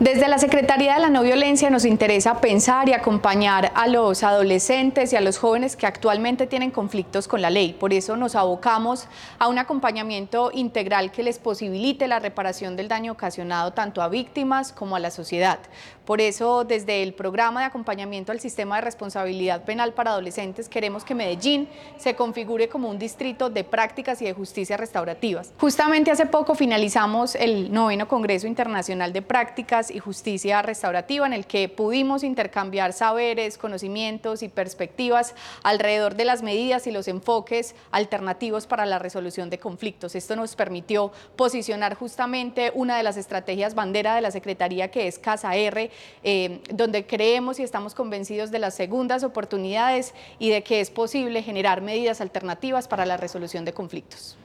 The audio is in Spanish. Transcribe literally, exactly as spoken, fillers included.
Desde la Secretaría de la No Violencia nos interesa pensar y acompañar a los adolescentes y a los jóvenes que actualmente tienen conflictos con la ley. Por eso nos abocamos a un acompañamiento integral que les posibilite la reparación del daño ocasionado tanto a víctimas como a la sociedad. Por eso, desde el programa de acompañamiento al sistema de responsabilidad penal para adolescentes, queremos que Medellín se configure como un distrito de prácticas y de justicia restaurativas. Justamente hace poco finalizamos el noveno Congreso Internacional de Prácticas y Justicia Restaurativa, en el que pudimos intercambiar saberes, conocimientos y perspectivas alrededor de las medidas y los enfoques alternativos para la resolución de conflictos. Esto nos permitió posicionar justamente una de las estrategias bandera de la Secretaría, que es Casa R, eh, donde creemos y estamos convencidos de las segundas oportunidades y de que es posible generar medidas alternativas para la resolución de conflictos.